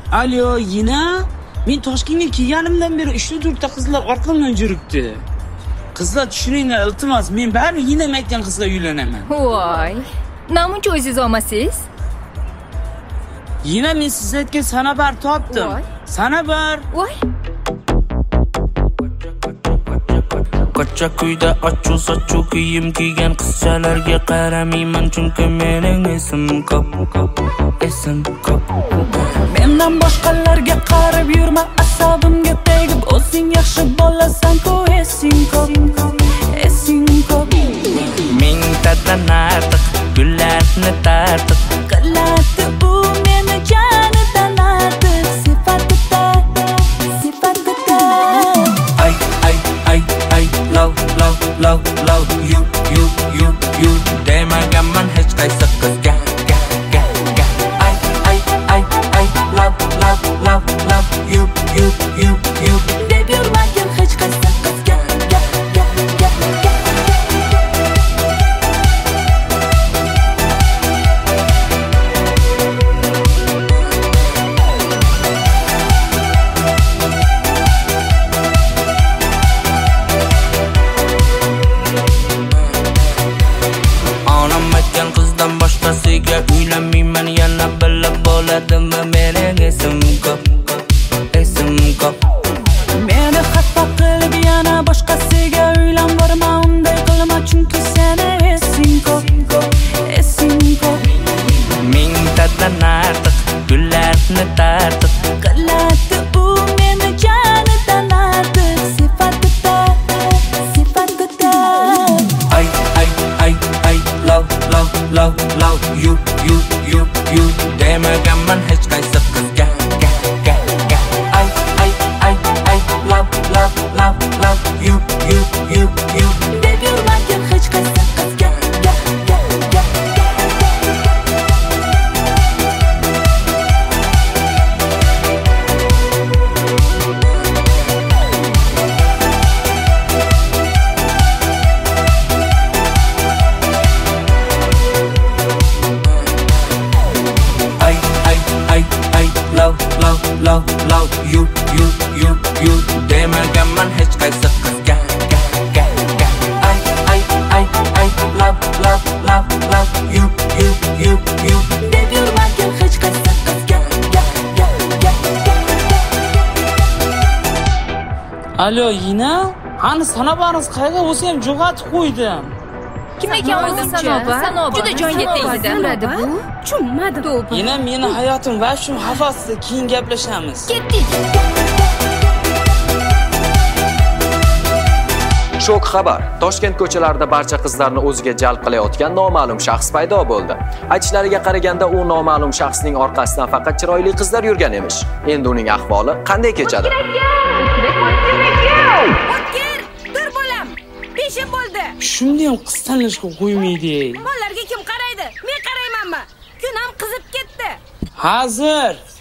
Alo, yine? Men Toshkentga kelganimdan beri 3-4 ta qizlar orqamdan yuribdi. Qizlar tushuringlar, iltimos, men baribir yine aytgan qizga uylanaman. Voy. Namuncha o'zingiz olmasiz? Yine men siz aytgan Sanabar topdim. Voy. Sanabar. Voy. Qocha kuyda ochu-sochu kiyim kiygan qizchalarga qaramayman chunki mening esim ko'p. Mendan boshqalarga qarab yurma, asabimga tegib o'zing yaxshi bo'lasan-ku, esing ko'p. Mingtadan ortiq gullarni tartib qiladi u meni jonidan ortiq sifatida. Love you demaganman hech qaysi qizga. Love you deb yurmagan hech qaysi qizga. Boshqasiga uylanmayman, yana bilib bo'ladimi mening esim ko'p. Meni xafa qilib yana boshqasiga uylanvorma, unday qilma chunki seni esing ko'p. Mingtadan ortiq gullarni tartib qiladi u meni jonidan ortiq sifatida. Love you demaganman hech qaysi qizga. Love you deb yurmagan hech qaysi qizga. Love you demaganman hech qaysi qizga. Love you deb yurmagan hech qaysi qizga. Alo, yine? Hani Sanabar'ınız qayga o'zi ham jo'g'atib qo'ydim. Kim ekan o'zi Sanobar? Juda joyga tegdi. Bo'ladi bu. Tushunmadim. Yine meni hayotim va shu havasida keyin gaplashamiz. Ketdik. Shok xabar. Toshkent ko'chalarida barcha qizlarni o'ziga jalb qilayotgan noma'lum shaxs paydo bo'ldi. Aytishlariga qaraganda u noma'lum shaxsning orqasidan faqat chiroyli qizlar yurgan emish. Endi uning ahvoli qanday kechadi? O'tkir, dur bo'lam. Peshim bo'ldi. Shunday ham qiz tanlashga qo'ymaydi. Bolalarga kim qaraydi? Men qaraymanmi? Kun ham qizib ketdi. Hozir